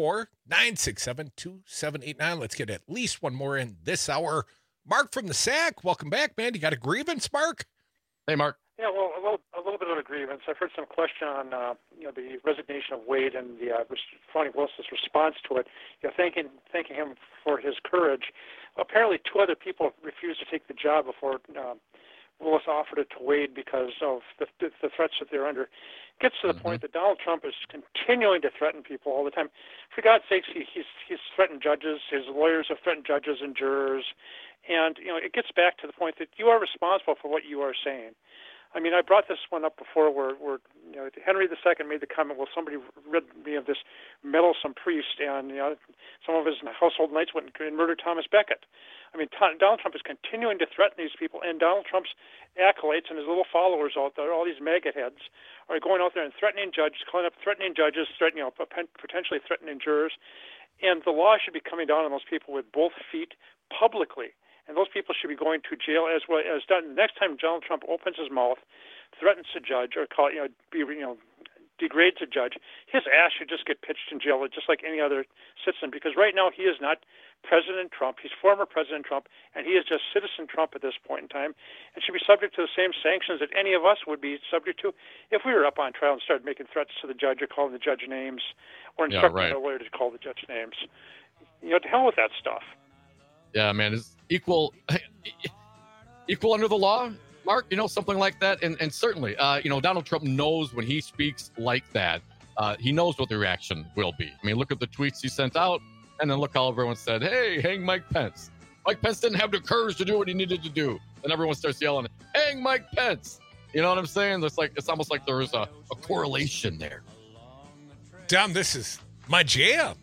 844-967-2789. Let's get at least one more in this hour. Mark from the SAC, welcome back, man. You got a grievance, Mark? Hey, Mark. Yeah, well, a little bit of a grievance. I've heard some question on the resignation of Wade and the Fani Willis's response to it. Thanking him for his courage. Apparently, 2 other people refused to take the job before Willis offered it to Wade because of the threats that they're under. It gets to the point that Donald Trump is continuing to threaten people all the time. For God's sakes, he's threatened judges. His lawyers have threatened judges and jurors. And, it gets back to the point that you are responsible for what you are saying. I mean, I brought this one up before where Henry II made the comment, well, somebody rid me of this meddlesome priest, and some of his household knights went and murdered Thomas Becket. I mean, Donald Trump is continuing to threaten these people, and Donald Trump's acolytes and his little followers out there, all these MAGA heads, are going out there and threatening judges, calling up threatening judges, potentially threatening jurors, and the law should be coming down on those people with both feet publicly. And those people should be going to jail as well as done. The next time Donald Trump opens his mouth, threatens a judge, or degrades a judge, his ass should just get pitched in jail just like any other citizen. Because right now he is not President Trump. He's former President Trump, and he is just Citizen Trump at this point in time, and should be subject to the same sanctions that any of us would be subject to if we were up on trial and started making threats to the judge or calling the judge names or instructing a lawyer to call the judge names. To hell with that stuff. Yeah, man, it's equal under the law, Mark, something like that. And certainly, Donald Trump knows when he speaks like that, he knows what the reaction will be. I mean, look at the tweets he sent out, and then look how everyone said, hey, hang Mike Pence. Mike Pence didn't have the courage to do what he needed to do. And everyone starts yelling, hang Mike Pence. You know what I'm saying? It's almost like there is a correlation there. Tom, this is my jam.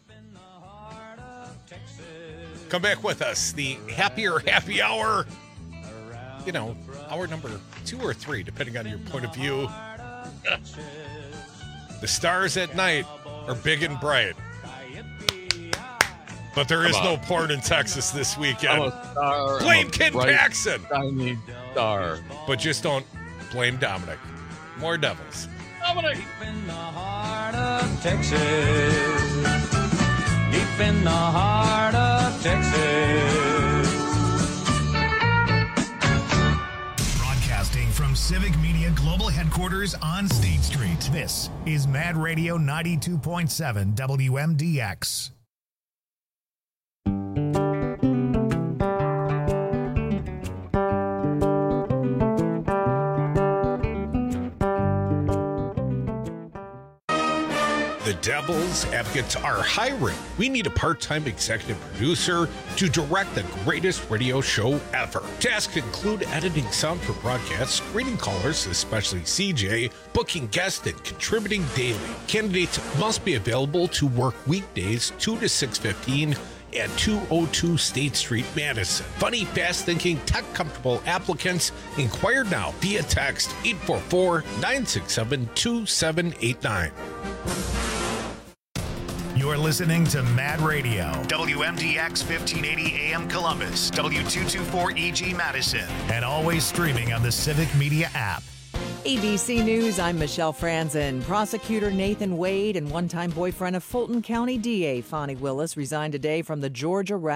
Come back with us. The Happier Happy Hour. Hour number 2 or 3, depending on your point of view. The stars at night are big and bright. But there is no porn in Texas this weekend. Blame Ken Paxton. Shiny star. But just don't blame Dominic. More Devils. Dominic. Deep in the heart of Texas. Deep in the heart of Texas. Broadcasting from Civic Media Global Headquarters on State Street. This is Mad Radio 92.7 WMDX. The Devil's Advocates are hiring. We need a part-time executive producer to direct the greatest radio show ever. Tasks include editing sound for broadcasts, screening callers, especially CJ, booking guests, and contributing daily. Candidates must be available to work weekdays 2 to 6:15 at 202 State Street, Madison. Funny, fast-thinking, tech-comfortable applicants. Inquire now via text 844-967-2789. You're listening to Mad Radio, WMDX 1580 AM Columbus, W224 EG Madison, and always streaming on the Civic Media app. ABC News, I'm Michelle Franzen. Prosecutor Nathan Wade and one-time boyfriend of Fulton County DA Fonnie Willis resigned today from the Georgia